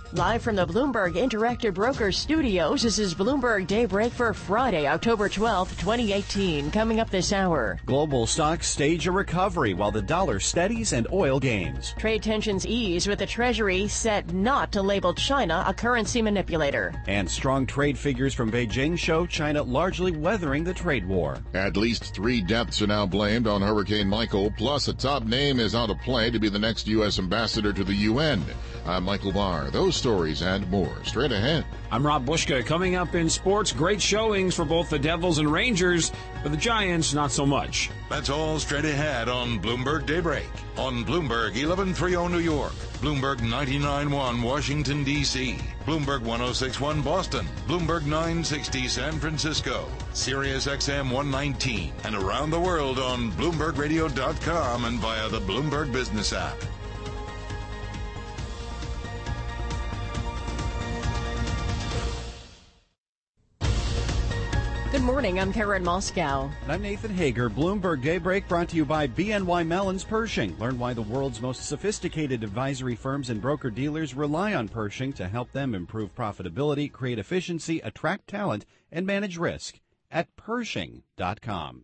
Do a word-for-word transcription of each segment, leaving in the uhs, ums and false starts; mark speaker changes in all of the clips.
Speaker 1: Live from the Bloomberg Interactive Brokers Studios, this is Bloomberg Daybreak for Friday, October twelfth, twenty eighteen. Coming up this hour.
Speaker 2: Global stocks stage a recovery while the dollar steadies and oil gains.
Speaker 1: Trade tensions ease with the Treasury set not to label China a currency manipulator.
Speaker 2: And strong trade figures from Beijing show China largely weathering the trade war.
Speaker 3: At least three deaths are now blamed on Hurricane Michael, plus a top name is out of play to be the next U S ambassador to the U N. I'm Michael Barr. Those stories and more straight ahead.
Speaker 4: I'm Rob Bushka. Coming up in sports, great showings for both the Devils and Rangers, but the Giants not so much.
Speaker 5: That's all straight ahead on Bloomberg Daybreak. On Bloomberg eleven thirty New York, Bloomberg ninety-nine point one Washington, D C, Bloomberg ten sixty-one Boston, Bloomberg nine sixty San Francisco, Sirius X M one nineteen, and around the world on Bloomberg Radio dot com and via the Bloomberg Business app.
Speaker 1: Good morning, I'm Karen Moscow.
Speaker 2: And I'm Nathan Hager. Bloomberg Daybreak brought to you by B N Y Mellon's Pershing. Learn why the world's most sophisticated advisory firms and broker-dealers rely on Pershing to help them improve profitability, create efficiency, attract talent, and manage risk at Pershing dot com.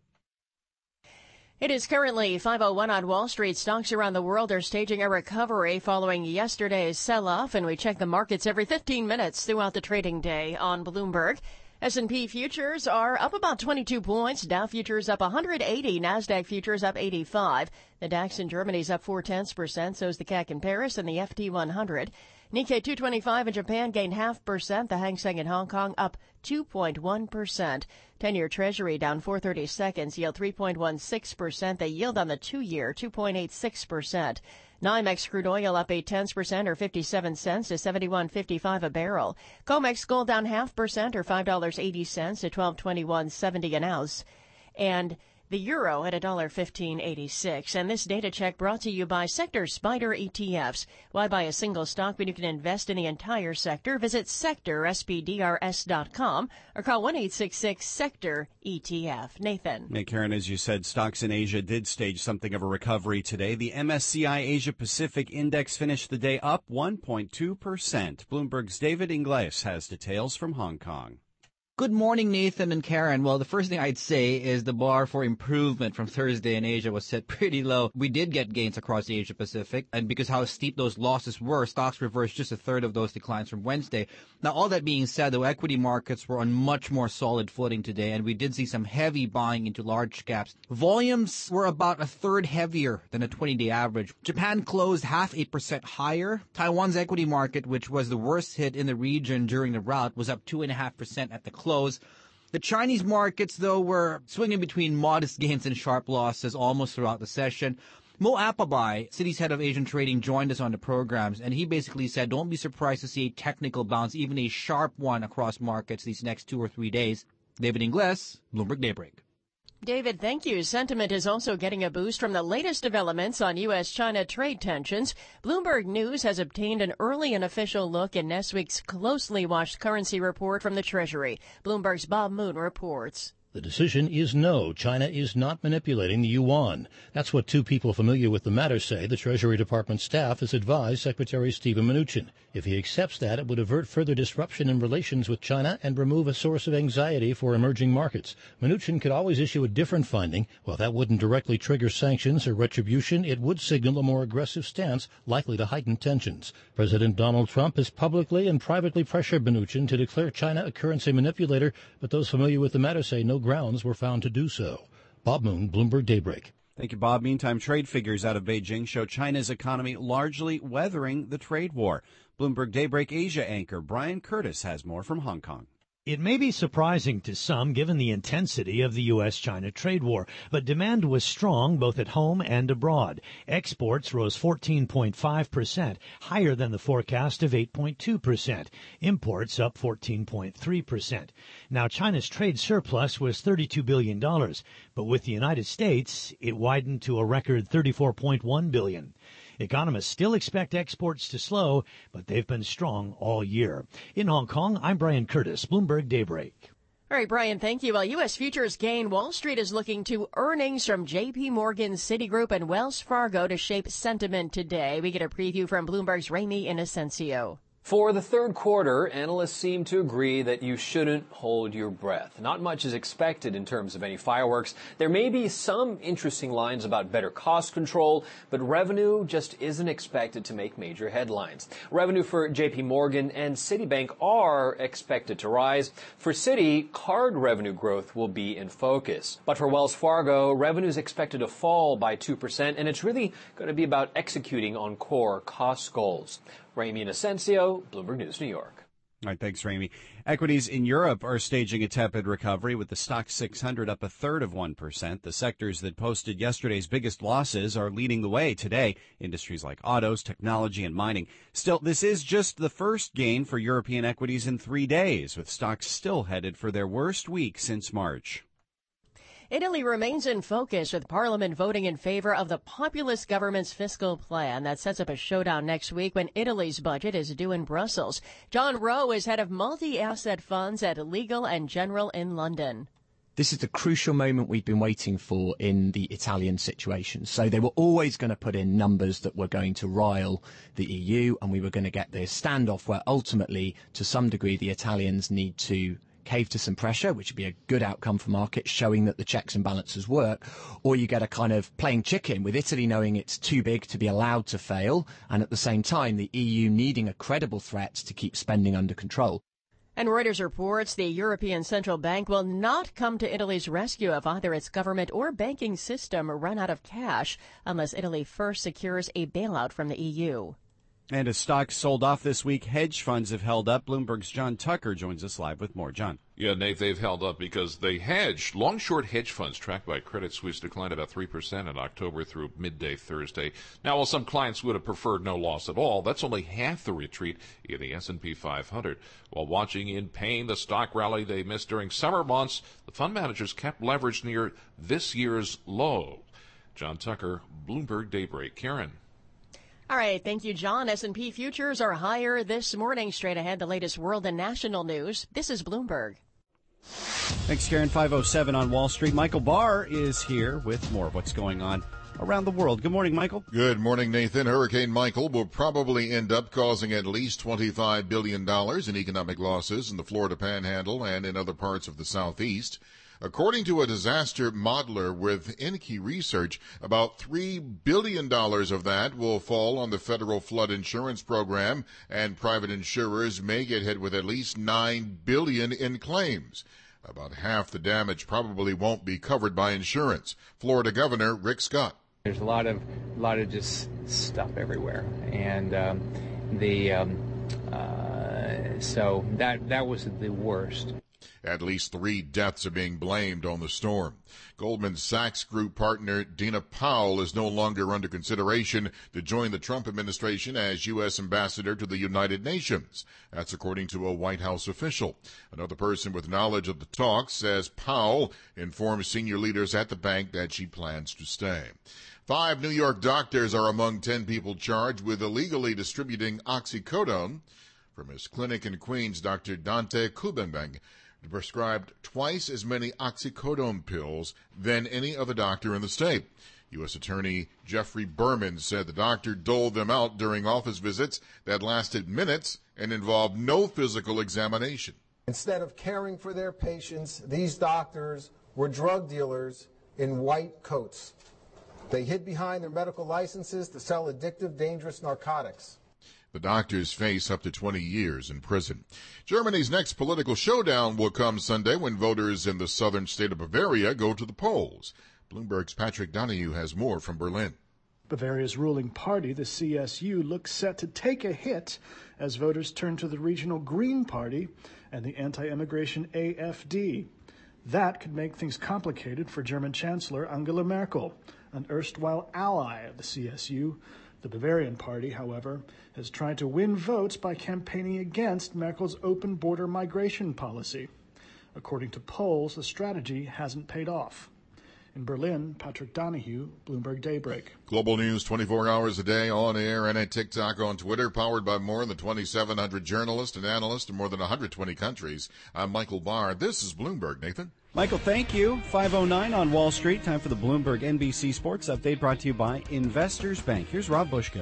Speaker 1: It is currently five oh one on Wall Street. Stocks around the world are staging a recovery following yesterday's sell-off, and we check the markets every fifteen minutes throughout the trading day on Bloomberg. S and P futures are up about twenty-two points. Dow futures up one hundred eighty. NASDAQ futures up eighty-five. The DAX in Germany is up four tenths percent. So is the C A C in Paris and the F T one hundred. Nikkei two twenty-five in Japan gained half percent. The Hang Seng in Hong Kong up two point one percent. ten-year Treasury down four thirty seconds, yield three point one six percent. The yield on the two-year, two point eight six percent. NYMEX crude oil up eight tenths percent or fifty-seven cents to seventy-one fifty-five a barrel. COMEX gold down half percent or five dollars and eighty cents to twelve twenty-one seventy an ounce. And the euro at one dollar fifteen eighty-six. And this data check brought to you by Sector Spider E T Fs. Why buy a single stock when you can invest in the entire sector? Visit sector S P D R S dot com or call one eight six six sector E T F. Nathan.
Speaker 2: Hey, Karen, as you said, stocks in Asia did stage something of a recovery today. The M S C I Asia Pacific Index finished the day up one point two percent. Bloomberg's David Ingles has details from Hong Kong.
Speaker 6: Good morning, Nathan and Karen. Well, the first thing I'd say is the bar for improvement from Thursday in Asia was set pretty low. We did get gains across the Asia Pacific, and because how steep those losses were, stocks reversed just a third of those declines from Wednesday. Now, all that being said, though, equity markets were on much more solid footing today, and we did see some heavy buying into large caps. Volumes were about a third heavier than a twenty-day average. Japan closed half a percent higher. Taiwan's equity market, which was the worst hit in the region during the rout, was up two point five percent at the close. The Chinese markets, though, were swinging between modest gains and sharp losses almost throughout the session. Mo Appleby, Citi's head of Asian trading, joined us on the programs, and he basically said, don't be surprised to see a technical bounce, even a sharp one across markets these next two or three days. David Ingles, Bloomberg Daybreak.
Speaker 1: David, thank you. Sentiment is also getting a boost from the latest developments on U S China trade tensions. Bloomberg News has obtained an early and official look in next week's closely watched currency report from the Treasury. Bloomberg's Bob Moon reports.
Speaker 7: The decision is no. China is not manipulating the yuan. That's what two people familiar with the matter say. The Treasury Department staff has advised Secretary Steven Mnuchin. If he accepts that, it would avert further disruption in relations with China and remove a source of anxiety for emerging markets. Mnuchin could always issue a different finding. While that wouldn't directly trigger sanctions or retribution, it would signal a more aggressive stance likely to heighten tensions. President Donald Trump has publicly and privately pressured Mnuchin to declare China a currency manipulator, but those familiar with the matter say no grounds were found to do so. Bob Moon, Bloomberg Daybreak.
Speaker 2: Thank you, Bob. Meantime, trade figures out of Beijing show China's economy largely weathering the trade war. Bloomberg Daybreak Asia anchor Brian Curtis has more from Hong Kong.
Speaker 8: It may be surprising to some given the intensity of the U S China trade war, but demand was strong both at home and abroad. Exports rose fourteen point five percent, higher than the forecast of eight point two percent. Imports up fourteen point three percent. Now, China's trade surplus was thirty-two billion dollars, but with the United States, it widened to a record thirty-four point one billion dollars. Economists still expect exports to slow, but they've been strong all year. In Hong Kong, I'm Brian Curtis, Bloomberg Daybreak.
Speaker 1: All right, Brian, thank you. While U S futures gain, Wall Street is looking to earnings from J P Morgan, Citigroup, and Wells Fargo to shape sentiment today. We get a preview from Bloomberg's Ramy Inocencio.
Speaker 9: For the third quarter, analysts seem to agree that you shouldn't hold your breath. Not much is expected in terms of any fireworks. There may be some interesting lines about better cost control, but revenue just isn't expected to make major headlines. Revenue for J P Morgan and Citibank are expected to rise. For Citi, card revenue growth will be in focus. But for Wells Fargo, revenue is expected to fall by two percent, and it's really going to be about executing on core cost goals. Ramy Inocencio, Bloomberg News, New York.
Speaker 2: All right, thanks, Ramy. Equities in Europe are staging a tepid recovery, with the Stoxx six hundred up a third of one percent. The sectors that posted yesterday's biggest losses are leading the way today. Industries like autos, technology, and mining. Still, this is just the first gain for European equities in three days, with stocks still headed for their worst week since March.
Speaker 1: Italy remains in focus, with Parliament voting in favor of the populist government's fiscal plan that sets up a showdown next week when Italy's budget is due in Brussels. John Rowe is head of multi-asset funds at Legal and General in London.
Speaker 10: This is the crucial moment we've been waiting for in the Italian situation. So they were always going to put in numbers that were going to rile the E U, and we were going to get this standoff where ultimately, to some degree, the Italians need to cave to some pressure, which would be a good outcome for markets, showing that the checks and balances work, or you get a kind of playing chicken with Italy knowing it's too big to be allowed to fail, and at the same time the E U needing a credible threat to keep spending under control.
Speaker 1: And Reuters reports the European Central Bank will not come to Italy's rescue if either its government or banking system run out of cash, unless Italy first secures a bailout from the E U.
Speaker 2: And as stocks sold off this week, hedge funds have held up. Bloomberg's John Tucker joins us live with more. John.
Speaker 11: Yeah, Nate, they've held up because they hedged. Long-short hedge funds tracked by Credit Suisse declined about three percent in October through midday Thursday. Now, while some clients would have preferred no loss at all, that's only half the retreat in the S and P five hundred. While watching in pain the stock rally they missed during summer months, the fund managers kept leverage near this year's low. John Tucker, Bloomberg Daybreak. Karen.
Speaker 1: All right. Thank you, John. S and P futures are higher this morning. Straight ahead, the latest world and national news. This is Bloomberg.
Speaker 2: Thanks, Karen. five oh seven on Wall Street. Michael Barr is here with more of what's going on around the world. Good morning, Michael.
Speaker 3: Good morning, Nathan. Hurricane Michael will probably end up causing at least twenty-five billion dollars in economic losses in the Florida Panhandle and in other parts of the Southeast. According to a disaster modeler with Enki Research, about three billion dollars of that will fall on the federal flood insurance program, and private insurers may get hit with at least nine billion dollars in claims. About half the damage probably won't be covered by insurance. Florida Governor Rick Scott.
Speaker 12: There's a lot of, a lot of just stuff everywhere, and um, the um, uh, so that that was the worst.
Speaker 3: At least three deaths are being blamed on the storm. Goldman Sachs Group partner Dina Powell is no longer under consideration to join the Trump administration as U S ambassador to the United Nations. That's according to a White House official. Another person with knowledge of the talks says Powell informed senior leaders at the bank that she plans to stay. Five New York doctors are among ten people charged with illegally distributing oxycodone. From his clinic in Queens, Doctor Dante Kubenbeng prescribed twice as many oxycodone pills than any other doctor in the state. U S Attorney Jeffrey Berman said the doctor doled them out during office visits that lasted minutes and involved no physical examination.
Speaker 13: Instead of caring for their patients, these doctors were drug dealers in white coats. They hid behind their medical licenses to sell addictive, dangerous narcotics.
Speaker 3: The doctors face up to twenty years in prison. Germany's next political showdown will come Sunday when voters in the southern state of Bavaria go to the polls. Bloomberg's Patrick Donahue has more from Berlin.
Speaker 14: Bavaria's ruling party, the C S U, looks set to take a hit as voters turn to the regional Green Party and the anti-immigration A F D. That could make things complicated for German Chancellor Angela Merkel, an erstwhile ally of the C S U. The Bavarian Party, however, has tried to win votes by campaigning against Merkel's open border migration policy. According to polls, the strategy hasn't paid off. In Berlin, Patrick Donahue, Bloomberg Daybreak.
Speaker 3: Global news twenty-four hours a day, on air and at TikTok, on Twitter, powered by more than twenty-seven hundred journalists and analysts in more than one hundred twenty countries. I'm Michael Barr. This is Bloomberg. Nathan?
Speaker 2: Michael, thank you. five oh nine on Wall Street. Time for the Bloomberg N B C Sports Update, brought to you by Investors Bank. Here's Rob Bushka.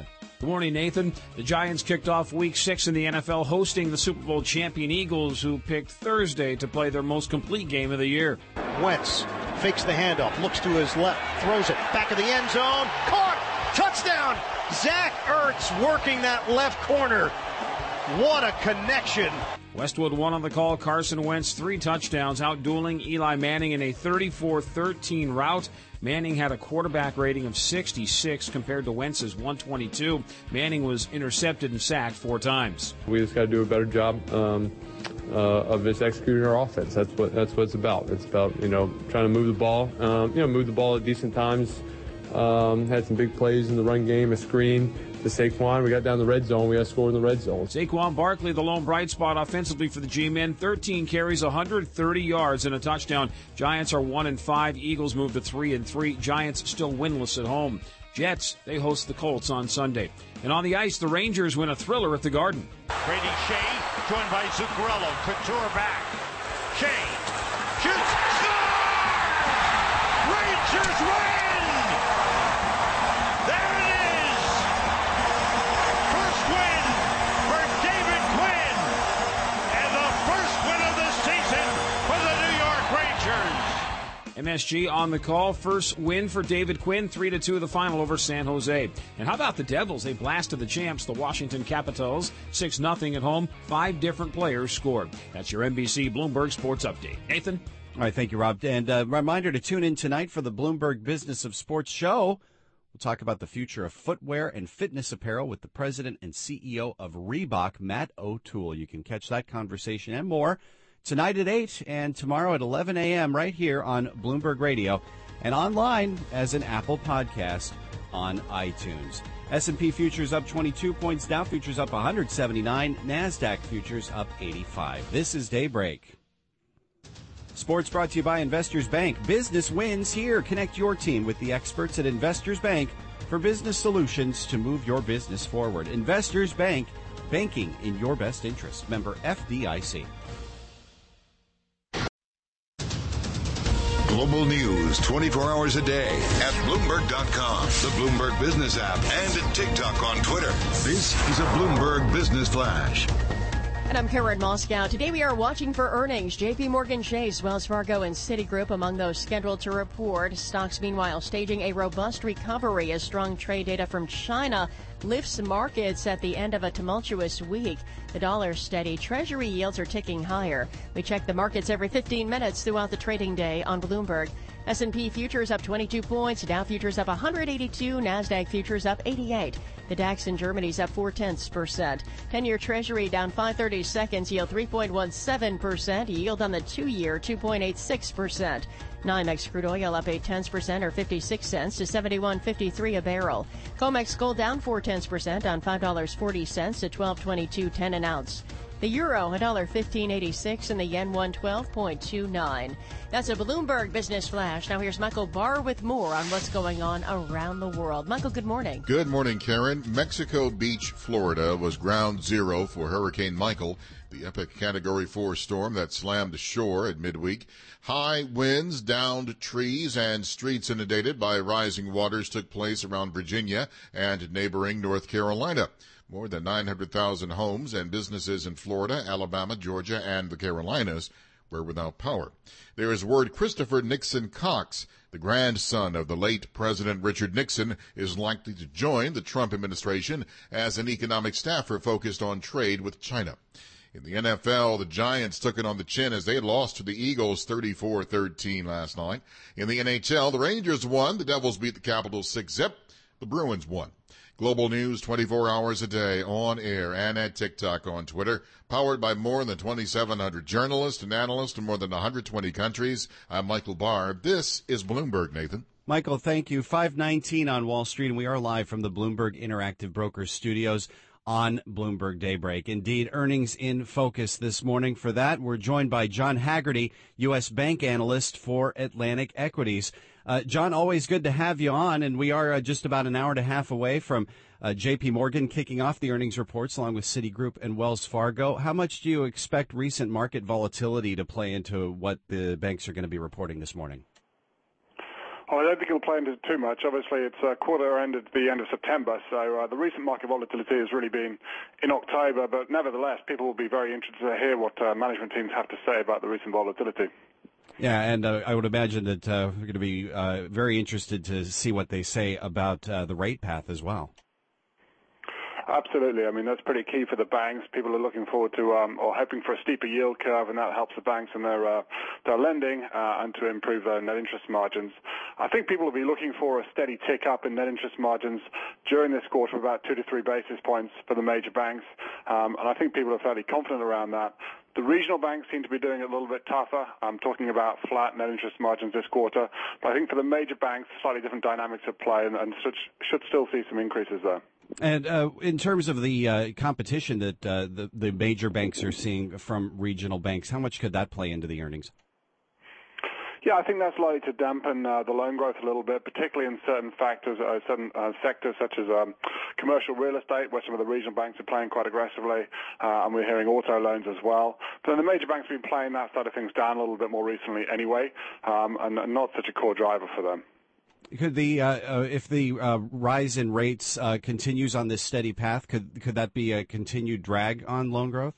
Speaker 4: Good morning, Nathan. The Giants kicked off week six in the N F L hosting the Super Bowl champion Eagles, who picked Thursday to play their most complete game of the year.
Speaker 15: Wentz fakes the handoff, looks to his left, throws it back of the end zone. Caught! Touchdown! Zach Ertz working that left corner. What a connection.
Speaker 4: Westwood won on the call. Carson Wentz, three touchdowns, outdueling Eli Manning in a thirty-four thirteen rout. Manning had a quarterback rating of sixty-six compared to Wentz's one twenty-two. Manning was intercepted and sacked four times.
Speaker 16: We just got to do a better job um, uh, of just executing our offense. That's what that's what it's about. It's about, you know, trying to move the ball, um, you know, move the ball at decent times. Um, had some big plays in the run game, a screen to Saquon. We got down the red zone. We got to score in the red zone.
Speaker 4: Saquon Barkley, the lone bright spot offensively for the G-men. thirteen carries, one hundred thirty yards, and a touchdown. Giants are one and five. Eagles move to three and three. Giants still winless at home. Jets, they host the Colts on Sunday. And on the ice, the Rangers win a thriller at the Garden.
Speaker 17: Brady Shea, joined by Zuccarello. Couture back. Shea shoots. Score! Rangers win!
Speaker 4: M S G on the call. First win for David Quinn, three to two the final over San Jose. And how about the Devils? They blasted the champs, the Washington Capitals, six nothing at home. Five different players scored. That's your N B C Bloomberg Sports Update. Nathan?
Speaker 2: All right, thank you, Rob. And a reminder to tune in tonight for the Bloomberg Business of Sports show. We'll talk about the future of footwear and fitness apparel with the president and C E O of Reebok, Matt O'Toole. You can catch that conversation and more tonight at eight and tomorrow at eleven a.m. right here on Bloomberg Radio and online as an Apple podcast on iTunes. S and P futures up twenty-two points, Dow futures up one hundred seventy-nine, NASDAQ futures up eighty-five. This is Daybreak. Sports brought to you by Investors Bank. Business wins here. Connect your team with the experts at Investors Bank for business solutions to move your business forward. Investors Bank, banking in your best interest. Member F D I C.
Speaker 5: Global news twenty-four hours a day at Bloomberg dot com, the Bloomberg Business app, and at TikTok on Twitter. This is a Bloomberg Business Flash.
Speaker 1: And I'm Karen Moscow. Today we are watching for earnings. J P Morgan Chase, Wells Fargo, and Citigroup among those scheduled to report. Stocks, meanwhile, staging a robust recovery as strong trade data from China lifts markets at the end of a tumultuous week. The dollar steady. Treasury yields are ticking higher. We check the markets every fifteen minutes throughout the trading day on Bloomberg. S and P futures up twenty-two points. Dow futures up one hundred eighty-two. NASDAQ futures up eighty-eight. The DAX in Germany's up four tenths percent. ten-year Treasury down five thirty seconds. Yield three point one seven percent. Yield on the two-year two point eight six percent. NYMEX crude oil up eight tenths percent or fifty-six cents to seventy-one fifty-three a barrel. COMEX gold down four tenths percent on five dollars and forty cents to twelve twenty-two ten an ounce. The euro, one dollar fifteen eighty-six, and the yen, one twelve point two nine. That's a Bloomberg Business Flash. Now here's Michael Barr with more on what's going on around the world. Michael, good morning.
Speaker 3: Good morning, Karen. Mexico Beach, Florida was ground zero for Hurricane Michael, the epic Category four storm that slammed ashore at midweek. High winds, downed trees, and streets inundated by rising waters took place around Virginia and neighboring North Carolina. More than nine hundred thousand homes and businesses in Florida, Alabama, Georgia, and the Carolinas were without power. There is word Christopher Nixon Cox, the grandson of the late President Richard Nixon, is likely to join the Trump administration as an economic staffer focused on trade with China. In the N F L, the Giants took it on the chin as they lost to the Eagles thirty-four thirteen last night. In the N H L, the Rangers won. The Devils beat the Capitals six zip. The Bruins won. Global news twenty-four hours a day on air and at TikTok on Twitter. Powered by more than twenty-seven hundred journalists and analysts in more than one hundred twenty countries. I'm Michael Barr. This is Bloomberg, Nathan.
Speaker 2: Michael, thank you. five nineteen on Wall Street, and we are live from the Bloomberg Interactive Brokers Studios on Bloomberg Daybreak. Indeed, earnings in focus this morning. For that, we're joined by John Haggerty, U S bank analyst for Atlantic Equities. Uh, John, always good to have you on, and we are uh, just about an hour and a half away from uh, J P Morgan kicking off the earnings reports along with Citigroup and Wells Fargo. How much do you expect recent market volatility to play into what the banks are going to be reporting this morning?
Speaker 18: Oh, I don't think it'll play into it too much. Obviously, it's uh, quarter end at the end of September, so uh, the recent market volatility has really been in October. But nevertheless, people will be very interested to hear what uh, management teams have to say about the recent volatility.
Speaker 2: Yeah, and uh, I would imagine that uh, we're going to be uh, very interested to see what they say about uh, the rate path as well.
Speaker 18: Absolutely. I mean, that's pretty key for the banks. People are looking forward to um, or hoping for a steeper yield curve, and that helps the banks in their uh, their lending uh, and to improve their net interest margins. I think people will be looking for a steady tick up in net interest margins during this quarter, about two to three basis points for the major banks, um, and I think people are fairly confident around that. The regional banks seem to be doing it a little bit tougher. I'm talking about flat net interest margins this quarter, but I think for the major banks, slightly different dynamics at play, and, and should, should still see some increases there.
Speaker 2: And uh, in terms of the uh, competition that uh, the, the major banks are seeing from regional banks, how much could that play into the earnings?
Speaker 18: Yeah, I think that's likely to dampen uh, the loan growth a little bit, particularly in certain factors, uh, certain uh, sectors such as um, commercial real estate, where some of the regional banks are playing quite aggressively, uh, and we're hearing auto loans as well. But then the major banks have been playing that side of things down a little bit more recently anyway, um, and, and not such a core driver for them.
Speaker 2: Could the uh, uh, if the uh, rise in rates uh, continues on this steady path, could could that be a continued drag on loan growth?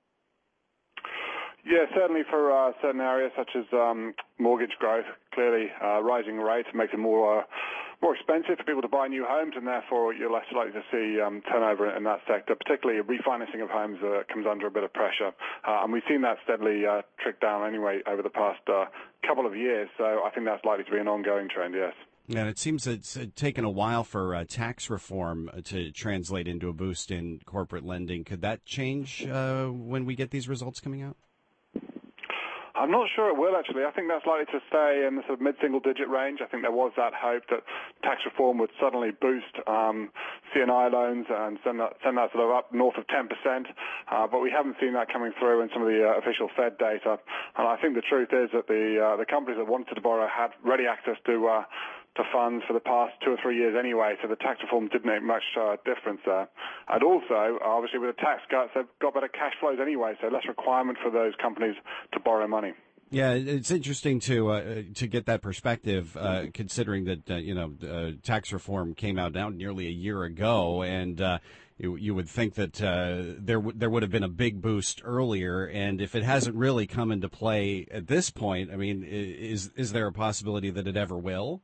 Speaker 18: Yeah, certainly for uh, certain areas such as um, mortgage growth. Clearly, uh, rising rates makes it more uh, more expensive for people to buy new homes, and therefore you're less likely to see um, turnover in that sector. Particularly, refinancing of homes uh, comes under a bit of pressure, uh, and we've seen that steadily uh, trick down anyway over the past uh, couple of years. So I think that's likely to be an ongoing trend. Yes.
Speaker 2: And it seems it's taken a while for uh, tax reform to translate into a boost in corporate lending. Could that change uh, when we get these results coming out?
Speaker 18: I'm not sure it will, actually. I think that's likely to stay in the sort of mid-single-digit range. I think there was that hope that tax reform would suddenly boost um, C and I loans and send that, send that sort of up north of ten percent, uh, but we haven't seen that coming through in some of the uh, official Fed data. And I think the truth is that the uh, the companies that wanted to borrow had ready access to uh, to funds for the past two or three years anyway, so the tax reform didn't make much uh, difference there. And also, obviously, with the tax cuts, they've got better cash flows anyway, so less requirement for those companies to borrow money.
Speaker 2: Yeah, it's interesting to uh, to get that perspective, uh, considering that uh, you know uh, tax reform came out now nearly a year ago, and uh, you, you would think that uh, there w- there would have been a big boost earlier, and if it hasn't really come into play at this point, I mean, is is there a possibility that it ever will?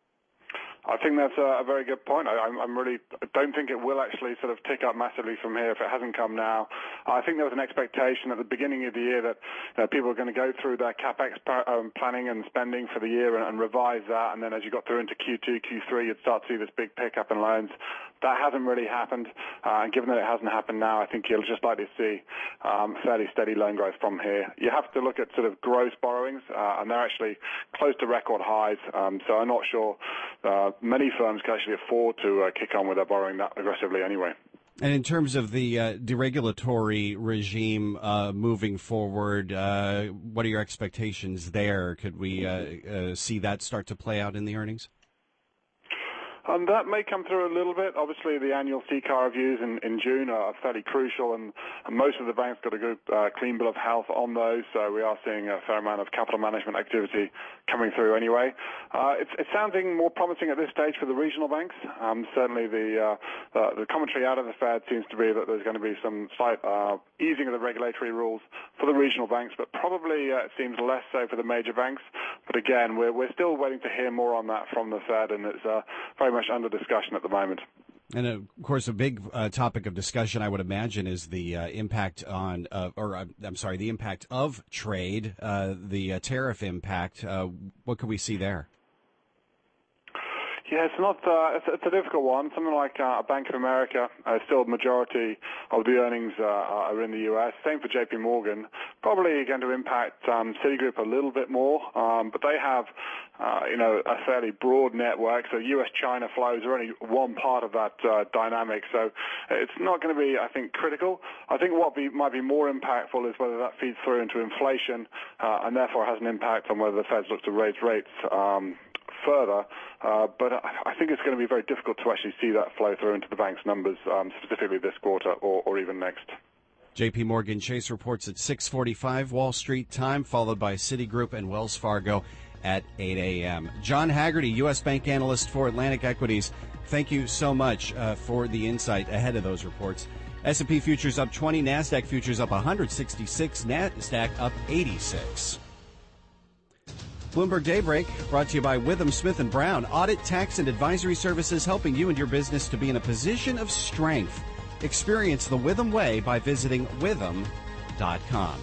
Speaker 18: I think that's a, a very good point. I, I'm, I'm really I don't think it will actually sort of tick up massively from here if it hasn't come now. I think there was an expectation at the beginning of the year that you know, people were going to go through their capex um, planning and spending for the year and, and revise that, and then as you got through into Q two, Q three, you'd start to see this big pickup in loans. That hasn't really happened, uh, and given that it hasn't happened now, I think you'll just likely see um, fairly steady loan growth from here. You have to look at sort of gross borrowings, uh, and they're actually close to record highs, um, so I'm not sure uh, many firms can actually afford to uh, kick on with their borrowing that aggressively anyway.
Speaker 2: And in terms of the uh, deregulatory regime uh, moving forward, uh, what are your expectations there? Could we uh, uh, see that start to play out in the earnings?
Speaker 18: Um, that may come through a little bit. Obviously, the annual C C A R reviews in, in June are fairly crucial, and, and most of the banks got a good uh, clean bill of health on those, so we are seeing a fair amount of capital management activity coming through anyway. Uh, it's, it's sounding more promising at this stage for the regional banks. Um, certainly the, uh, uh, the commentary out of the Fed seems to be that there's going to be some slight uh, easing of the regulatory rules for the regional banks, but probably uh, it seems less so for the major banks. But again, we're, we're still waiting to hear more on that from the Fed, and it's uh, very much under discussion at the moment.
Speaker 2: And of course, a big uh, topic of discussion, I would imagine, is the uh, impact on, uh, or uh, I'm sorry, the impact of trade, uh, the uh, tariff impact. Uh, what could we see there?
Speaker 18: Yeah, it's not. Uh, it's, it's a difficult one. Something like uh, Bank of America, uh, still the majority of the earnings uh, are in the U S. Same for J P Morgan. Probably going to impact um, Citigroup a little bit more, um, but they have, uh, you know, a fairly broad network. So U S China flows are only one part of that uh, dynamic. So it's not going to be, I think, critical. I think what be, might be more impactful is whether that feeds through into inflation uh, and therefore has an impact on whether the Feds look to raise rates Um, further, uh, but I think it's going to be very difficult to actually see that flow through into the bank's numbers, um, specifically this quarter or, or even next.
Speaker 2: J P Morgan Chase reports at six forty-five Wall Street time, followed by Citigroup and Wells Fargo at eight a.m. John Haggerty, U S. Bank Analyst for Atlantic Equities, thank you so much uh, for the insight ahead of those reports. S and P futures up twenty, NASDAQ futures up one hundred sixty-six, NASDAQ up eighty-six. Bloomberg Daybreak brought to you by Withum Smith and Brown, audit, tax, and advisory services helping you and your business to be in a position of strength. Experience the Withum way by visiting withum dot com.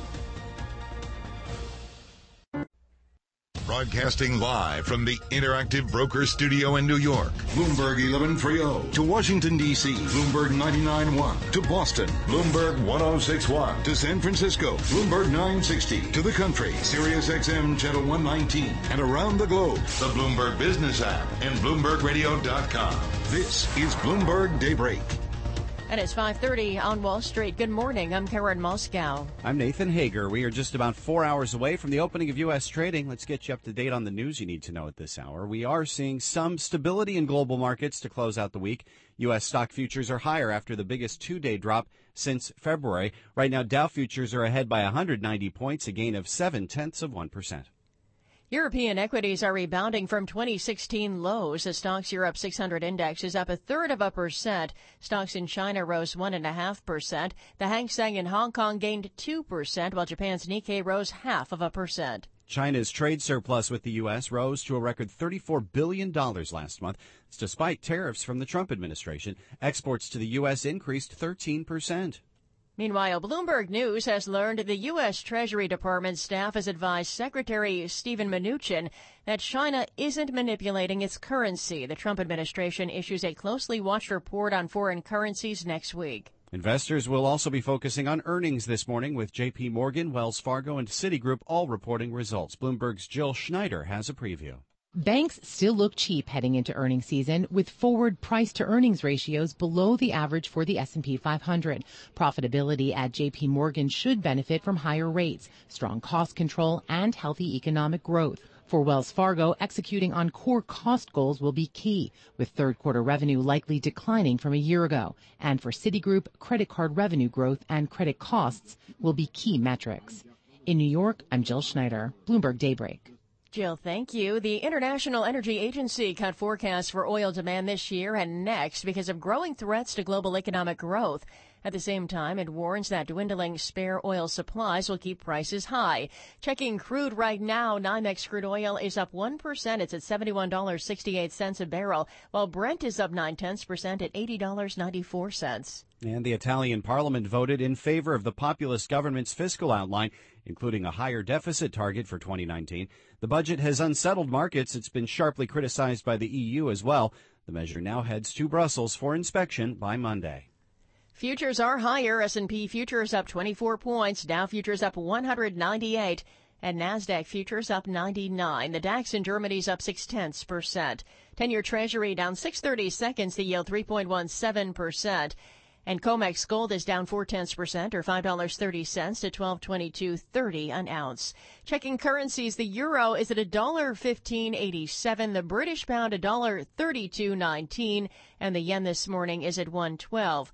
Speaker 5: Broadcasting live from the Interactive Broker Studio in New York. Bloomberg eleven thirty to Washington, D C. Bloomberg ninety-nine point one to Boston. Bloomberg ten sixty-one to San Francisco. Bloomberg nine sixty to the country. Sirius X M Channel one nineteen. And around the globe, the Bloomberg Business app and Bloomberg Radio dot com. This is Bloomberg Daybreak.
Speaker 1: And it's five thirty on Wall Street. Good morning. I'm Karen Moscow.
Speaker 2: I'm Nathan Hager. We are just about four hours away from the opening of U S trading. Let's get you up to date on the news you need to know at this hour. We are seeing some stability in global markets to close out the week. U S stock futures are higher after the biggest two-day drop since February. Right now, Dow futures are ahead by one hundred ninety points, a gain of seven-tenths of one percent.
Speaker 1: European equities are rebounding from twenty sixteen lows. The Stocks Europe six hundred index is up a third of a percent. Stocks in China rose one and a half percent. The Hang Seng in Hong Kong gained two percent, while Japan's Nikkei rose half of a percent.
Speaker 2: China's trade surplus with the U S rose to a record thirty-four billion dollars last month. It's despite tariffs from the Trump administration. Exports to the U S increased thirteen percent.
Speaker 1: Meanwhile, Bloomberg News has learned the U S. Treasury Department staff has advised Secretary Steven Mnuchin that China isn't manipulating its currency. The Trump administration issues a closely watched report on foreign currencies next week.
Speaker 2: Investors will also be focusing on earnings this morning, with J P Morgan, Wells Fargo, and Citigroup all reporting results. Bloomberg's Jill Schneider has a preview.
Speaker 19: Banks still look cheap heading into earnings season, with forward price-to-earnings ratios below the average for the S and P five hundred. Profitability at J P Morgan should benefit from higher rates, strong cost control, and healthy economic growth. For Wells Fargo, executing on core cost goals will be key, with third-quarter revenue likely declining from a year ago. And for Citigroup, credit card revenue growth and credit costs will be key metrics. In New York, I'm Jill Schneider, Bloomberg Daybreak.
Speaker 1: Jill, thank you. The International Energy Agency cut forecasts for oil demand this year and next because of growing threats to global economic growth. At the same time, it warns that dwindling spare oil supplies will keep prices high. Checking crude right now, NYMEX crude oil is up one percent. It's at seventy-one dollars and sixty-eight cents a barrel, while Brent is up nine tenths percent at eighty dollars and ninety-four cents.
Speaker 2: And the Italian parliament voted in favor of the populist government's fiscal outline, including a higher deficit target for twenty nineteen. The budget has unsettled markets. It's been sharply criticized by the E U as well. The measure now heads to Brussels for inspection by Monday.
Speaker 1: Futures are higher. S and P futures up twenty-four points. Dow futures up one hundred ninety-eight. And NASDAQ futures up ninety-nine. The DAX in Germany's up six-tenths percent. ten-year Treasury down six thirty-seconds. The yield three point one seven percent. And COMEX gold is down four-tenths percent, or five dollars and thirty cents to twelve twenty-two thirty an ounce. Checking currencies, the euro is at one dollar fifteen eighty-seven, the British pound one dollar thirty-two nineteen, and the yen this morning is at one twelve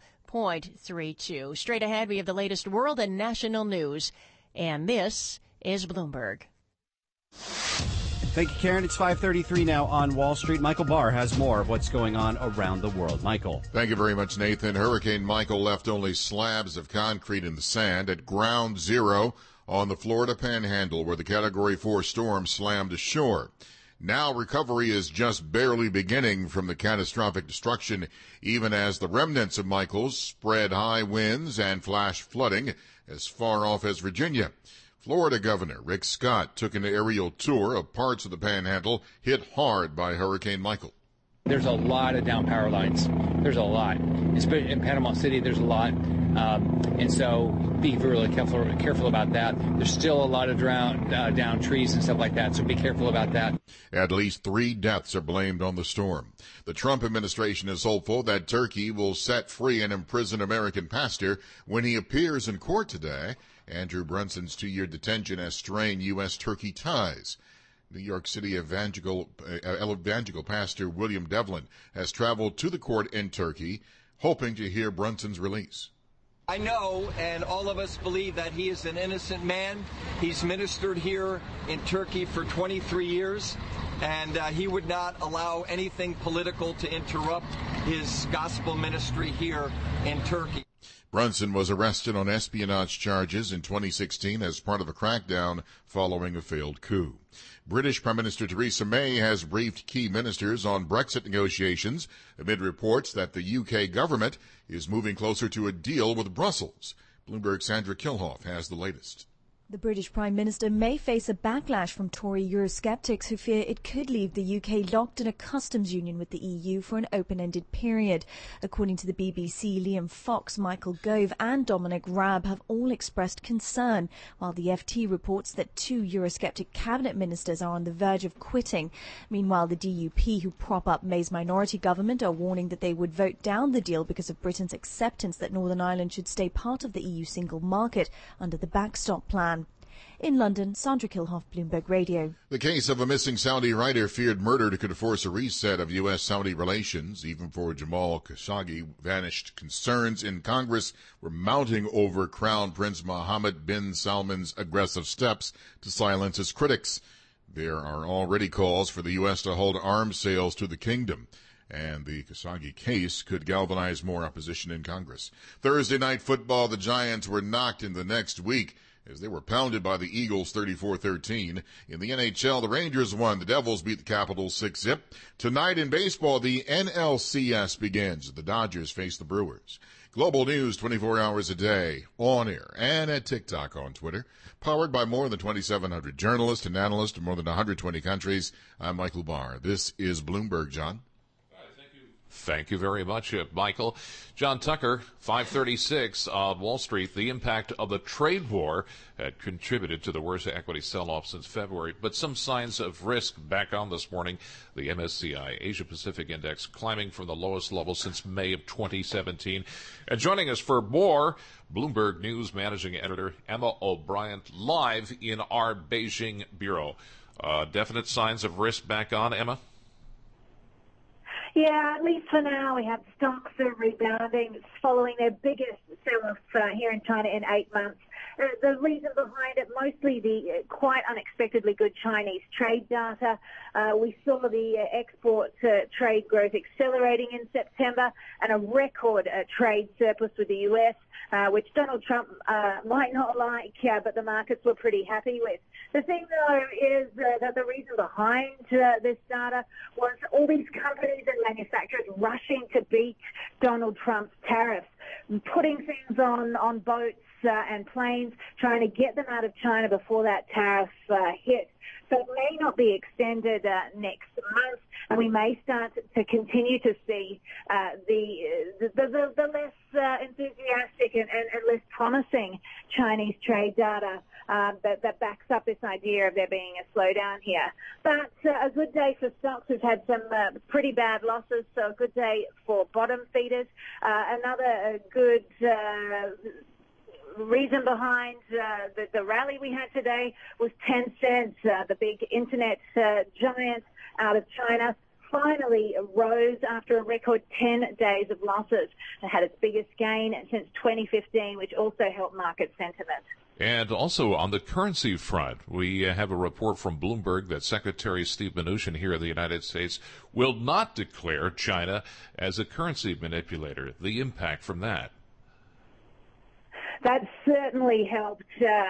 Speaker 1: three two. Straight ahead, we have the latest world and national news, and this is Bloomberg.
Speaker 2: Thank you, Karen. It's five thirty-three now on Wall Street. Michael Barr has more of what's going on around the world. Michael.
Speaker 3: Thank you very much, Nathan. Hurricane Michael left only slabs of concrete in the sand at ground zero on the Florida Panhandle, where the Category four storm slammed ashore. Now recovery is just barely beginning from the catastrophic destruction, even as the remnants of Michael's spread high winds and flash flooding as far off as Virginia. Florida Governor Rick Scott took an aerial tour of parts of the Panhandle hit hard by Hurricane Michael.
Speaker 12: There's a lot of down power lines. There's a lot. Especially in Panama City, there's a lot. Um, and so be really careful, careful about that. There's still a lot of drown, uh, down trees and stuff like that, so be careful about that.
Speaker 3: At least three deaths are blamed on the storm. The Trump administration is hopeful that Turkey will set free an imprisoned American pastor when he appears in court today. Andrew Brunson's two-year detention has strained U S Turkey ties. New York City evangelical, uh, evangelical pastor William Devlin has traveled to the court in Turkey, hoping to hear Brunson's release.
Speaker 20: I know, and all of us believe, that he is an innocent man. He's ministered here in Turkey for twenty-three years, and uh, he would not allow anything political to interrupt his gospel ministry here in Turkey.
Speaker 3: Brunson was arrested on espionage charges in twenty sixteen as part of a crackdown following a failed coup. British Prime Minister Theresa May has briefed key ministers on Brexit negotiations amid reports that the U K government is moving closer to a deal with Brussels. Bloomberg's Sandra Kilhoff has the latest.
Speaker 21: The British Prime Minister may face a backlash from Tory Eurosceptics who fear it could leave the U K locked in a customs union with the E U for an open-ended period. According to the B B C, Liam Fox, Michael Gove and Dominic Raab have all expressed concern, while the F T reports that two Eurosceptic cabinet ministers are on the verge of quitting. Meanwhile, the D U P, who prop up May's minority government, are warning that they would vote down the deal because of Britain's acceptance that Northern Ireland should stay part of the E U single market under the backstop plan. In London, Sandra Kilhoff, Bloomberg Radio.
Speaker 3: The case of a missing Saudi writer feared murder could force a reset of U S Saudi relations. Even for Jamal Khashoggi, vanished concerns in Congress were mounting over Crown Prince Mohammed bin Salman's aggressive steps to silence his critics. There are already calls for the U S to hold arms sales to the kingdom, and the Khashoggi case could galvanize more opposition in Congress. Thursday night football, the Giants were knocked in the next week as they were pounded by the Eagles thirty-four thirteen. In the N H L, the Rangers won. The Devils beat the Capitals six zip. Tonight in baseball, the N L C S begins. The Dodgers face the Brewers. Global news twenty-four hours a day, on air and at TikTok, on Twitter. Powered by more than twenty-seven hundred journalists and analysts in more than one hundred twenty countries. I'm Michael Barr. This is Bloomberg, John.
Speaker 11: Thank you very much, uh, Michael. John Tucker, five thirty-six on Wall Street. The impact of the trade war had contributed to the worst equity sell-off since February, but some signs of risk back on this morning. The M S C I Asia Pacific Index climbing from the lowest level since May of twenty seventeen. And joining us for more, Bloomberg News Managing Editor Emma O'Brien, live in our Beijing bureau. Uh, definite signs of risk back on, Emma?
Speaker 22: Yeah, at least for now, we have stocks are rebounding following their biggest sell-off uh, here in China in eight months. Uh, the reason behind it, mostly the uh, quite unexpectedly good Chinese trade data. Uh, we saw the uh, export uh, trade growth accelerating in September and a record uh, trade surplus with the U S, uh, which Donald Trump uh, might not like, uh, but the markets were pretty happy with. The thing, though, is uh, that the reason behind uh, this data was all these companies and manufacturers rushing to beat Donald Trump's tariffs, putting things on, on boats uh, and planes, trying to get them out of China before that tariff uh, hit. So it may not be extended uh, next month, and we may start to continue to see uh, the, the, the, the less uh, enthusiastic and, and, and less promising Chinese trade data uh, that, that backs up this idea of there being a slowdown here. But uh, a good day for stocks. We've had some uh, pretty bad losses, so a good day for bottom feeders. Uh, another uh, good Uh, reason behind uh, the, the rally we had today was Tencent, uh, the big internet uh, giant out of China, finally rose after a record ten days of losses. It had its biggest gain since twenty fifteen, which also helped market sentiment.
Speaker 11: And also on the currency front, we have a report from Bloomberg that Secretary Steve Mnuchin here in the United States will not declare China as a currency manipulator. The impact from that.
Speaker 22: That certainly helped. Uh,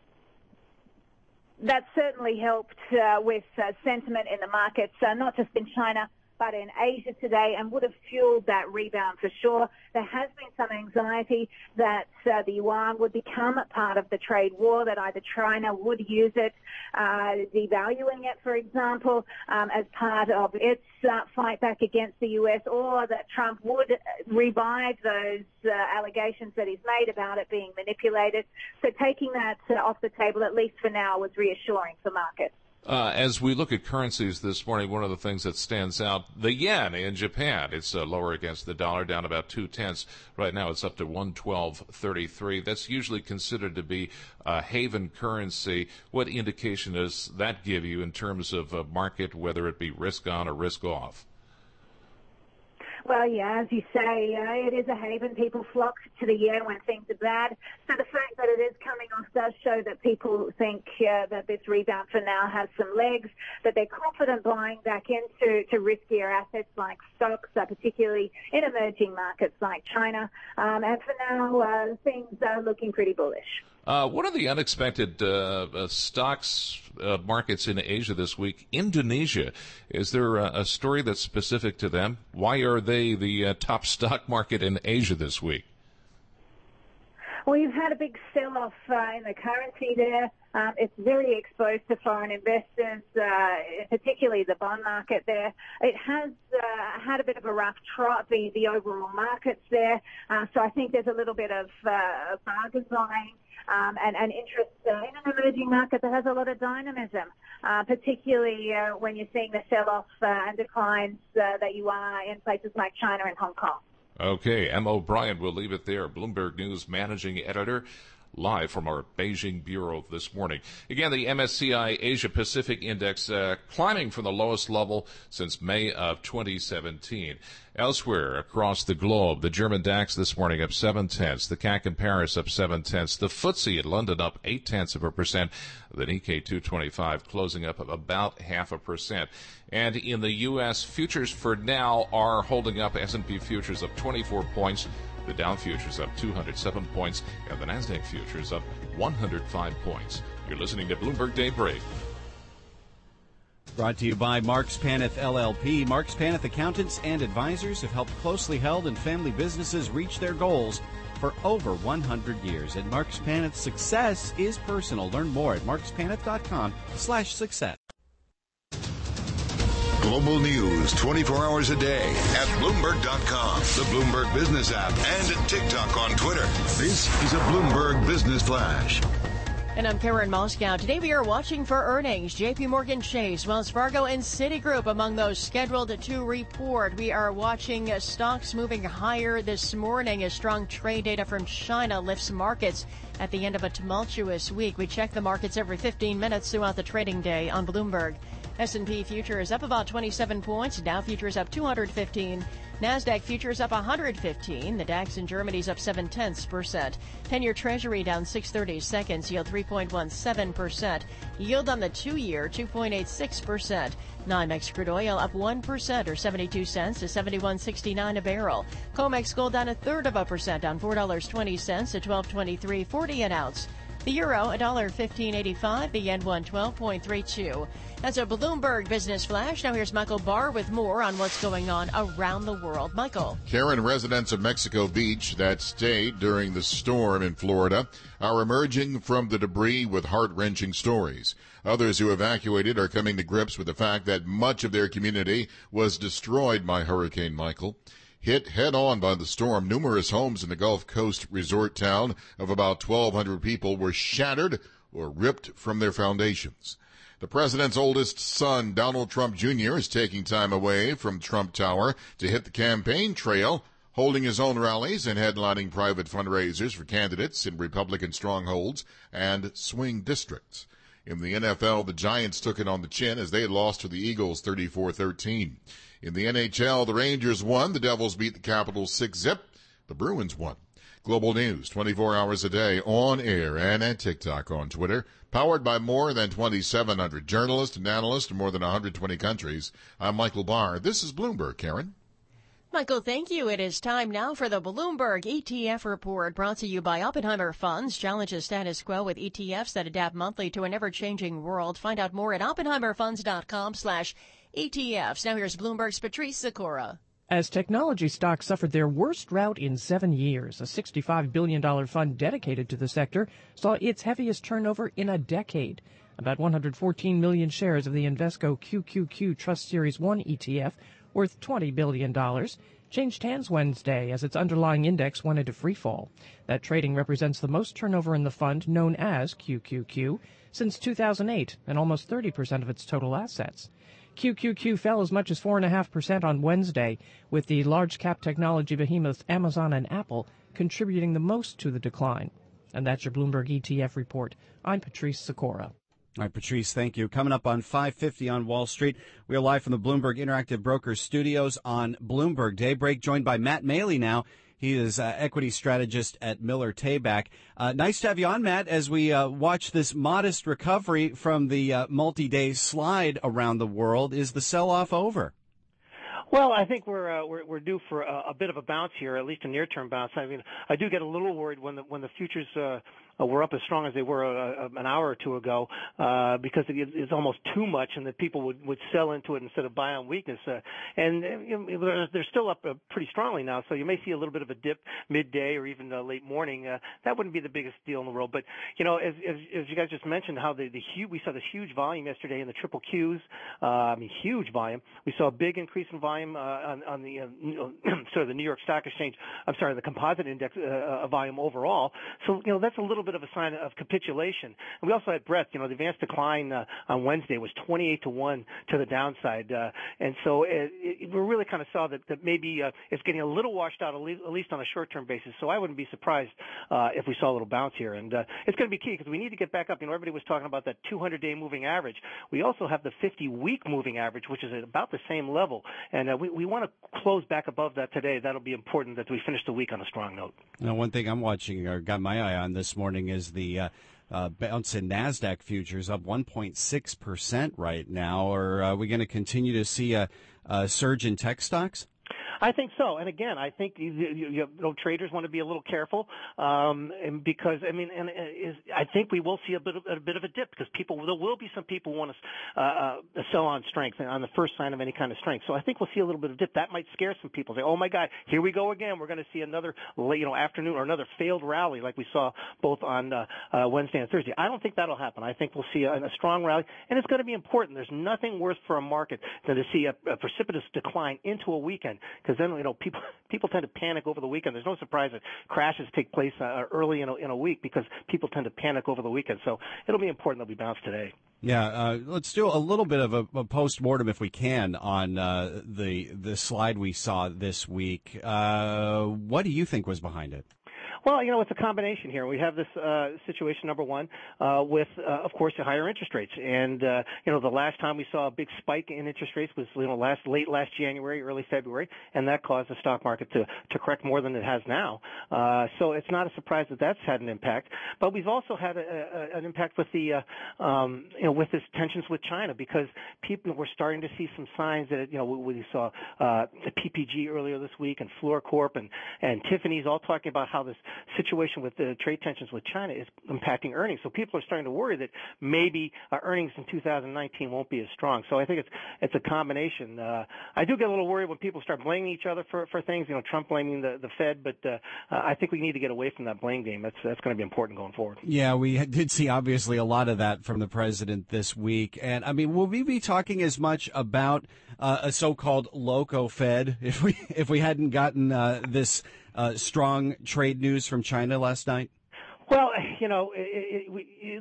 Speaker 22: that certainly helped uh, with uh, sentiment in the markets, uh, not just in China, but in Asia today, and would have fueled that rebound for sure. There has been some anxiety that uh, the yuan would become part of the trade war, that either China would use it, uh, devaluing it, for example, um, as part of its uh, fight back against the U S, or that Trump would revive those uh, allegations that he's made about it being manipulated. So taking that uh, off the table, at least for now, was reassuring for markets.
Speaker 11: Uh, as we look at currencies this morning, one of the things that stands out, the yen in Japan, it's uh, lower against the dollar, down about two tenths. Right now it's up to one twelve thirty-three. That's usually considered to be a haven currency. What indication does that give you in terms of a market, whether it be risk on or risk off?
Speaker 22: Well, yeah, as you say, uh, it is a haven. People flock to the yen when things are bad. So the fact that it is coming off does show that people think uh, that this rebound for now has some legs, that they're confident buying back into to riskier assets like stocks, uh, particularly in emerging markets like China. Um, and for now, uh, things are looking pretty bullish.
Speaker 11: Uh, what are the unexpected uh, uh, stocks uh, markets in Asia this week? Indonesia, is there a, a story that's specific to them? Why are they the uh, top stock market in Asia this week?
Speaker 22: Well, you've had a big sell-off uh, in the currency there. Um, it's very exposed to foreign investors, uh, particularly the bond market there. It has uh, had a bit of a rough trot, the, the overall markets there. Uh, so I think there's a little bit of uh, bargain buying. Um, and, and interest uh, in an emerging market that has a lot of dynamism, uh, particularly uh, when you're seeing the sell-off uh, and declines uh, that you are in places like China and Hong Kong.
Speaker 11: Okay, Em O'Brien, we'll leave it there. Bloomberg News Managing Editor, live from our Beijing Bureau this morning. Again, the M S C I Asia Pacific Index uh, climbing from the lowest level since May of twenty seventeen. Elsewhere across the globe, the German DAX this morning up seven tenths, the C A C in Paris up seven tenths, the F T S E in London up eight tenths of a percent, the Nikkei two twenty-five closing up about half a percent. And in the U S, futures for now are holding up. S and P futures up twenty-four points. The Dow futures up two hundred seven points, and the Nasdaq futures up one hundred five points. You're listening to Bloomberg Daybreak.
Speaker 2: Brought to you by Marks Paneth L L P. Marks Paneth accountants and advisors have helped closely held and family businesses reach their goals for over one hundred years. At Marks Paneth, success is personal. Learn more at markspaneth.com slash success.
Speaker 5: Global news twenty-four hours a day at Bloomberg dot com, the Bloomberg Business app, and at TikTok on Twitter. This is a Bloomberg Business Flash.
Speaker 1: And I'm Karen Moscow. Today we are watching for earnings. J P Morgan Chase, Wells Fargo, and Citigroup among those scheduled to report. We are watching uh, stocks moving higher this morning as strong trade data from China lifts markets at the end of a tumultuous week. We check the markets every fifteen minutes throughout the trading day on Bloomberg. S and P futures up about twenty-seven points. Dow futures up two hundred fifteen. Nasdaq futures up one hundred fifteen. The DAX in Germany's up seven tenths percent. ten-year Treasury down six thirty seconds. Yield three point one seven percent. Yield on the two-year two point eight six percent. NYMEX crude oil up one percent or seventy-two cents to seventy-one sixty-nine a barrel. COMEX gold down a third of a percent on four dollars and twenty cents to twelve twenty-three forty an ounce. The euro, one dollar fifteen eighty-five. The yen, one twelve point three two. That's a Bloomberg Business Flash. Now here's Michael Barr with more on what's going on around the world. Michael.
Speaker 3: Karen, residents of Mexico Beach that stayed during the storm in Florida are emerging from the debris with heart-wrenching stories. Others who evacuated are coming to grips with the fact that much of their community was destroyed by Hurricane Michael. Hit head-on by the storm, numerous homes in the Gulf Coast resort town of about twelve hundred people were shattered or ripped from their foundations. The president's oldest son, Donald Trump Junior, is taking time away from Trump Tower to hit the campaign trail, holding his own rallies and headlining private fundraisers for candidates in Republican strongholds and swing districts. In the N F L, the Giants took it on the chin as they lost to the Eagles thirty-four thirteen. In the N H L, the Rangers won. The Devils beat the Capitals six zip. The Bruins won. Global news, twenty-four hours a day, on air and at TikTok on Twitter. Powered by more than twenty-seven hundred journalists and analysts in more than one hundred twenty countries. I'm Michael Barr. This is Bloomberg, Karen.
Speaker 1: Michael, thank you. It is time now for the Bloomberg E T F report, brought to you by Oppenheimer Funds. Challenge the status quo with E T Fs that adapt monthly to an ever-changing world. Find out more at oppenheimerfunds.com slash E T Fs. Now here's Bloomberg's Patrice Sikora.
Speaker 6: As technology stocks suffered their worst rout in seven years, a sixty-five billion dollars fund dedicated to the sector saw its heaviest turnover in a decade. About one hundred fourteen million shares of the Invesco Q Q Q Trust Series one E T F, worth twenty billion dollars, changed hands Wednesday as its underlying index went into freefall. That trading represents the most turnover in the fund, known as Q Q Q, since two thousand eight, and almost thirty percent of its total assets. Q Q Q fell as much as four point five percent on Wednesday, with the large-cap technology behemoths Amazon and Apple contributing the most to the decline. And that's your Bloomberg E T F report. I'm Patrice Sikora.
Speaker 2: All right, Patrice, thank you. Coming up on five fifty on Wall Street, we are live from the Bloomberg Interactive Brokers studios on Bloomberg Daybreak, joined by Matt Maley now. He is uh, equity strategist at Miller Tabak. Uh, nice to have you on, Matt, as we uh, watch this modest recovery from the uh, multi-day slide around the world. Is the sell-off over?
Speaker 7: Well, I think we're uh, we're, we're due for a, a bit of a bounce here, at least a near-term bounce. I mean, I do get a little worried when the when the futures uh, were up as strong as they were uh, an hour or two ago, uh, because it, it's almost too much, and that people would, would sell into it instead of buy on weakness. Uh, and uh, you know, they're, they're still up uh, pretty strongly now, so you may see a little bit of a dip midday or even uh, late morning. Uh, that wouldn't be the biggest deal in the world. But you know, as as, as you guys just mentioned, how the the huge, we saw this huge volume yesterday in the triple Qs. Uh, I mean, huge volume. We saw a big increase in volume uh, on, on the uh, sort of the New York Stock Exchange. I'm sorry, the composite index uh, uh, volume overall. So you know, that's a little bit of a sign of capitulation. And we also had breadth. You know, the advanced decline uh, on Wednesday was twenty-eight to one to the downside. Uh, and so it, it, we really kind of saw that, that maybe uh, it's getting a little washed out, at least on a short-term basis. So I wouldn't be surprised uh, if we saw a little bounce here. And uh, it's going to be key because we need to get back up. You know, everybody was talking about that two hundred day moving average. We also have the fifty week moving average, which is at about the same level. And uh, we, we want to close back above that today. That'll be important that we finish the week on a strong note.
Speaker 2: Now, one thing I'm watching or got my eye on this morning is the uh, uh, bounce in NASDAQ futures up one point six percent right now. Or are we going to continue to see a, a surge in tech stocks?
Speaker 7: I think so. And again, I think you, you, you know, traders want to be a little careful, um, and because I mean, and is, I think we will see a bit of a bit of a dip because people there will be some people who want to uh, uh, sell on strength on the first sign of any kind of strength. So I think we'll see a little bit of dip. That might scare some people. Say, oh my God, here we go again. We're going to see another you know afternoon or another failed rally like we saw both on uh, uh, Wednesday and Thursday. I don't think that'll happen. I think we'll see a, a strong rally, and it's going to be important. There's nothing worse for a market than to see a, a precipitous decline into a weekend. Because then, you know, people people tend to panic over the weekend. There's no surprise that crashes take place uh, early in a, in a week because people tend to panic over the weekend. So it'll be important that we bounce today.
Speaker 2: Yeah, uh, let's do a little bit of a, a post-mortem, if we can, on uh, the the slide we saw this week. Uh, what do you think was behind it?
Speaker 7: Well, you know, it's a combination here. We have this uh, situation, number one, uh, with, uh, of course, the higher interest rates. And, uh, you know, the last time we saw a big spike in interest rates was, you know, last late last January, early February, and that caused the stock market to, to correct more than it has now. Uh, so it's not a surprise that that's had an impact. But we've also had a, a, an impact with the, uh, um, you know, with this tensions with China because people were starting to see some signs that, you know, we saw uh, the P P G earlier this week and Fluor Corp and, and Tiffany's all talking about how this situation with the trade tensions with China is impacting earnings. So people are starting to worry that maybe uh, earnings in two thousand nineteen won't be as strong. So I think it's it's a combination. Uh, I do get a little worried when people start blaming each other for, for things, you know, Trump blaming the, the Fed, but uh, I think we need to get away from that blame game. That's that's going to be important going forward.
Speaker 2: Yeah, we did see obviously a lot of that from the president this week. And I mean, will we be talking as much about uh, a so-called loco Fed if we if we hadn't gotten uh, this Uh, strong trade news from China last night?
Speaker 7: Well, you know, it, it, it,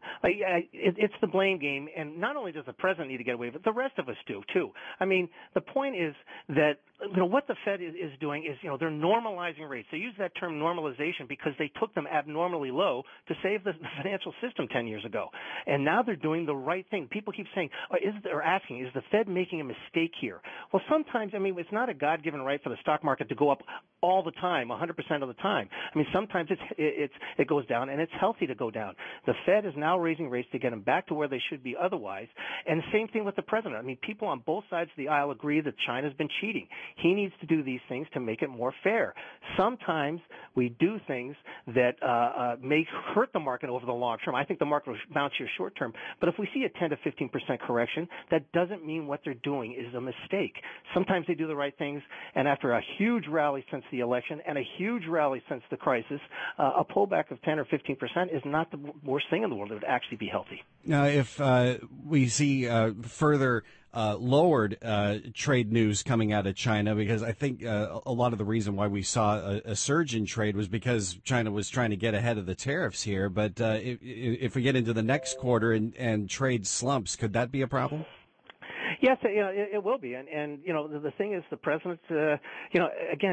Speaker 7: it, it's the blame game, and not only does the president need to get away with it, the rest of us do, too. I mean, the point is that, you know, what the Fed is, is doing is, you know, they're normalizing rates. They use that term normalization because they took them abnormally low to save the financial system ten years ago. And now they're doing the right thing. People keep saying, or, is, or asking, is the Fed making a mistake here? Well, sometimes, I mean, it's not a God-given right for the stock market to go up all the time, one hundred percent of the time. I mean, sometimes it's, it's, it goes down, and it's healthy to go down. The Fed is now raising rates to get them back to where they should be otherwise. And the same thing with the president. I mean, people on both sides of the aisle agree that China's been cheating. He needs to do these things to make it more fair. Sometimes we do things that uh, uh, may hurt the market over the long term. I think the market will bounce here short term. But if we see a ten to fifteen percent correction, that doesn't mean what they're doing is a mistake. Sometimes they do the right things, and after a huge rally since the election and a huge rally since the crisis, uh, a pullback of ten or fifteen percent is not the worst thing in the world. It would actually be healthy.
Speaker 2: Now, if uh, we see uh, further uh, lowered uh, trade news coming out of China, because I think uh, a lot of the reason why we saw a, a surge in trade was because China was trying to get ahead of the tariffs here. But uh, if, if we get into the next quarter and, and trade slumps, could that be a problem?
Speaker 7: Yes, you know, it, it will be. And, and you know, the, the thing is the president, uh, you know, again,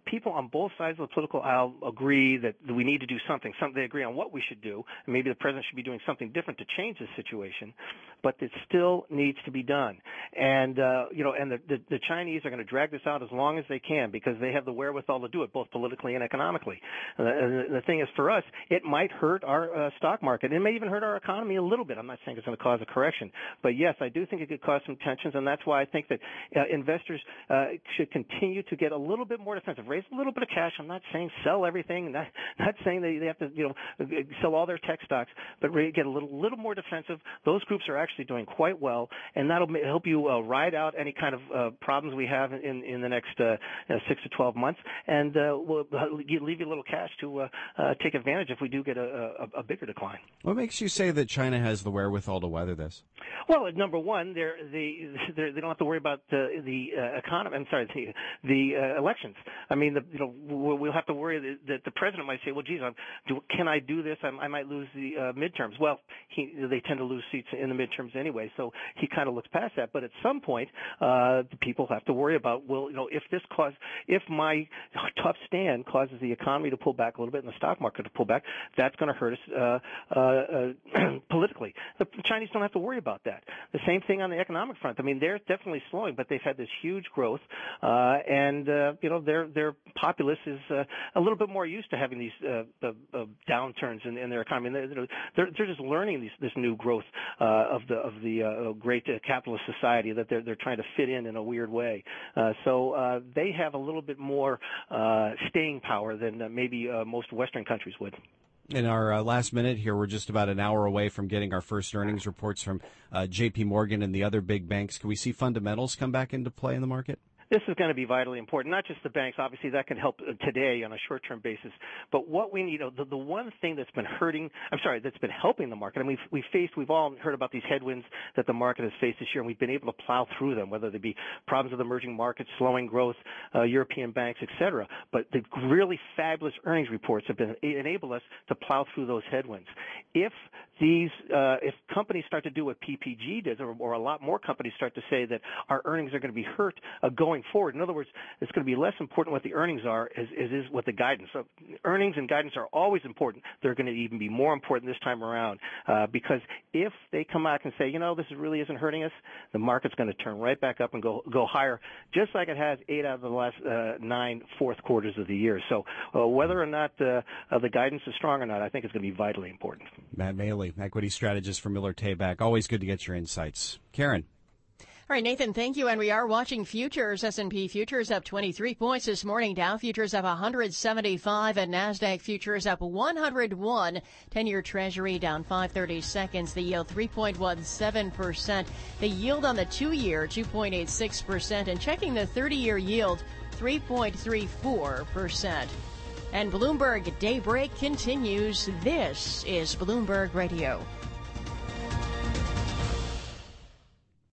Speaker 7: people on both sides of the political aisle agree that we need to do something. Some, they agree on what we should do, and maybe the president should be doing something different to change this situation, but it still needs to be done. And, uh, you know, and the, the, the Chinese are going to drag this out as long as they can because they have the wherewithal to do it, both politically and economically. Uh, and the thing is, for us, it might hurt our uh, stock market. It may even hurt our economy a little bit. I'm not saying it's going to cause a correction, but yes, I do think it could cause some tensions, and that's why I think that uh, investors uh, should continue to get a little bit more defensive, raise a little bit of cash. I'm not saying sell everything, not, not saying they, they have to, you know, sell all their tech stocks, but get a little, little more defensive. Those groups are actually doing quite well, and that'll help you uh, ride out any kind of uh, problems we have in, in the next uh, six to twelve months, and uh, we'll leave you a little cash to uh, uh, take advantage if we do get a, a, a bigger decline.
Speaker 2: What makes you say that China has the wherewithal to weather this?
Speaker 7: Well, number one, they're, they they're, they don't have to worry about uh, the uh, economy. I'm sorry, the, the uh, elections. I mean, the, you know, we'll have to worry that, that the president might say, "Well, geez, I'm, do, can I do this? I, I might lose the uh, midterms." Well, he, they tend to lose seats in the midterms anyway, so he kind of looks past that. But at some point, uh, the people have to worry about, well, you know, if this cause, if my tough stand causes the economy to pull back a little bit and the stock market to pull back, that's going to hurt us uh, uh, uh, politically. The Chinese don't have to worry about that. The same thing on the economic front. I mean, they're definitely slowing, but they've had this huge growth, uh, and uh, you know, their their populace is uh, a little bit more used to having these uh, uh, uh, downturns in, in their economy. They're, they're they're just learning these, this new growth uh, of the of the uh, great uh, capitalist society that they're they're trying to fit in in a weird way. Uh, so uh, they have a little bit more uh, staying power than uh, maybe uh, most Western countries would.
Speaker 2: In our uh, last minute here, we're just about an hour away from getting our first earnings reports from uh, J P Morgan and the other big banks. Can we see fundamentals come back into play in the market?
Speaker 7: This is going to be vitally important, not just the banks. Obviously, that can help today on a short-term basis. But what we need, you know, the, the one thing that's been hurting, I'm sorry, that's been helping the market, I mean, we've, we've faced, we've all heard about these headwinds that the market has faced this year, and we've been able to plow through them, whether they be problems with emerging markets, slowing growth, uh, European banks, et cetera. But the really fabulous earnings reports have been enabled us to plow through those headwinds. If these, uh, if companies start to do what P P G does, or, or a lot more companies start to say that our earnings are going to be hurt uh, going forward. In other words, it's going to be less important what the earnings are as, as is what the guidance. So earnings and guidance are always important. They're going to even be more important this time around uh, because if they come out and say, you know, this really isn't hurting us, the market's going to turn right back up and go go higher, just like it has eight out of the last uh, nine fourth quarters of the year. So uh, whether or not uh, uh, the guidance is strong or not, I think it's going to be vitally important.
Speaker 2: Matt Maley, equity strategist for Miller Tabak. Always good to get your insights. Karen.
Speaker 1: All right, Nathan, thank you. And we are watching futures. S and P futures up twenty-three points this morning. Dow futures up one hundred seventy-five, and NASDAQ futures up one hundred one. ten-year Treasury down five thirty-seconds. The yield three point one seven percent. The yield on the two-year two point eight six percent. And checking the thirty-year yield three point three four percent. And Bloomberg Daybreak continues. This is Bloomberg Radio.